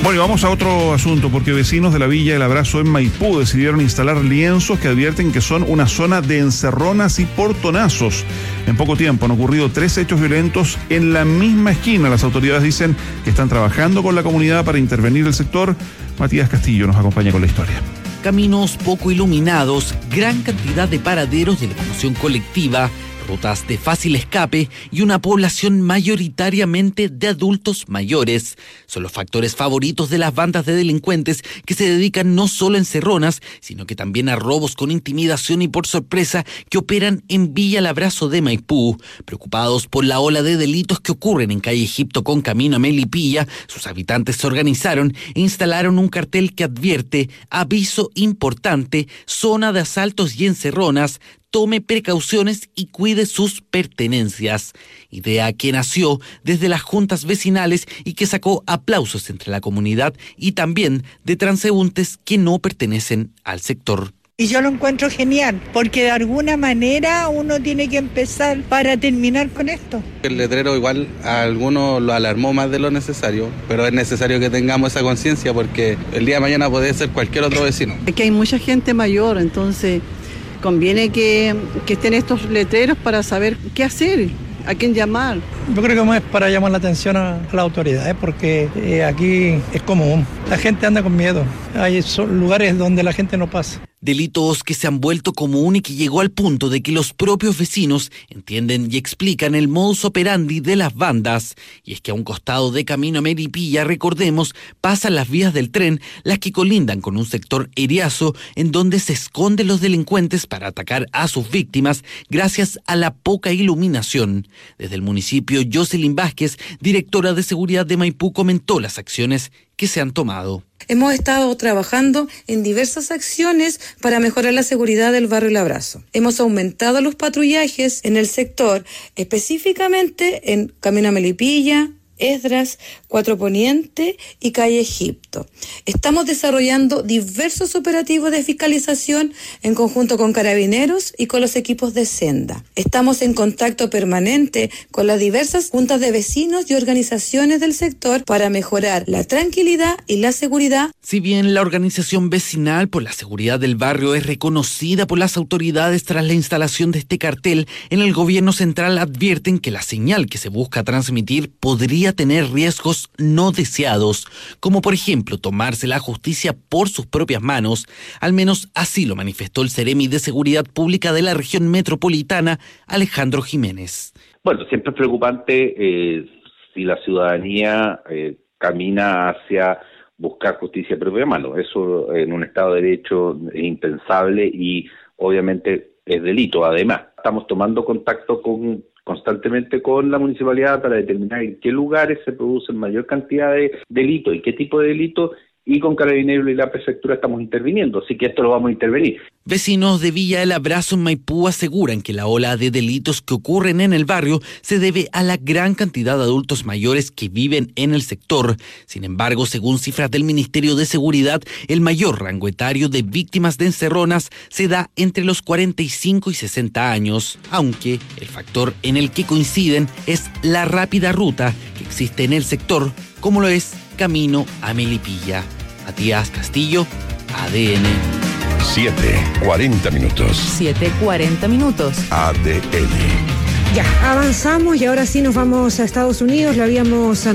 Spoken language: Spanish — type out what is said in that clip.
Bueno, y vamos a otro asunto, porque vecinos de la Villa El Abrazo en Maipú decidieron instalar lienzos que advierten que son una zona de encerronas y portonazos. En poco tiempo han ocurrido 3 hechos violentos en la misma esquina. Las autoridades dicen que están trabajando con la comunidad para intervenir el sector. Matías Castillo nos acompaña con la historia. Caminos poco iluminados, gran cantidad de paraderos de locomoción colectiva, rutas de fácil escape y una población mayoritariamente de adultos mayores son los factores favoritos de las bandas de delincuentes que se dedican no solo a encerronas, sino que también a robos con intimidación y por sorpresa que operan en Villa El Abrazo de Maipú. Preocupados por la ola de delitos que ocurren en calle Egipto con camino a Melipilla, sus habitantes se organizaron e instalaron un cartel que advierte: aviso importante, zona de asaltos y encerronas, tome precauciones y cuide sus pertenencias. Idea que nació desde las juntas vecinales y que sacó aplausos entre la comunidad y también de transeúntes que no pertenecen al sector. Y yo lo encuentro genial, porque de alguna manera uno tiene que empezar para terminar con esto. El letrero igual a algunos lo alarmó más de lo necesario, pero es necesario que tengamos esa conciencia porque el día de mañana puede ser cualquier otro vecino. Es que hay mucha gente mayor, entonces conviene que estén estos letreros para saber qué hacer, a quién llamar. Yo creo que es para llamar la atención a las autoridades, porque aquí es común. La gente anda con miedo. Hay lugares donde la gente no pasa. Delitos que se han vuelto común y que llegó al punto de que los propios vecinos entienden y explican el modus operandi de las bandas. Y es que a un costado de camino a Melipilla, recordemos, pasan las vías del tren, las que colindan con un sector eriazo en donde se esconden los delincuentes para atacar a sus víctimas gracias a la poca iluminación. Desde el municipio, Jocelyn Vázquez, directora de seguridad de Maipú, comentó las acciones que se han tomado. Hemos estado trabajando en diversas acciones para mejorar la seguridad del barrio El Abrazo. Hemos aumentado los patrullajes en el sector, específicamente en Camino a Melipilla, Esdras, 4 Poniente y calle Egipto. Estamos desarrollando diversos operativos de fiscalización en conjunto con Carabineros y con los equipos de Senda. Estamos en contacto permanente con las diversas juntas de vecinos y organizaciones del sector para mejorar la tranquilidad y la seguridad. Si bien la organización vecinal por la seguridad del barrio es reconocida por las autoridades tras la instalación de este cartel, en el gobierno central advierten que la señal que se busca transmitir podría tener riesgos no deseados, como por ejemplo tomarse la justicia por sus propias manos. Al menos así lo manifestó el Seremi de Seguridad Pública de la región metropolitana, Alejandro Jiménez. Bueno, siempre es preocupante si la ciudadanía camina hacia buscar justicia de propia mano. Eso en un Estado de Derecho es impensable y obviamente es delito. Además, estamos tomando contacto constantemente con la municipalidad para determinar en qué lugares se producen mayor cantidad de delitos y qué tipo de delitos, y con Carabineros y la prefectura estamos interviniendo, así que esto lo vamos a intervenir. Vecinos de Villa El Abrazo en Maipú aseguran que la ola de delitos que ocurren en el barrio se debe a la gran cantidad de adultos mayores que viven en el sector. Sin embargo, según cifras del Ministerio de Seguridad, el mayor rango etario de víctimas de encerronas se da entre los 45 y 60 años, aunque el factor en el que coinciden es la rápida ruta que existe en el sector, como lo es Camino a Melipilla. Matías Castillo, ADN. 7:40 minutos. 7:40 minutos. ADN. Ya, avanzamos y ahora sí nos vamos a Estados Unidos. Lo habíamos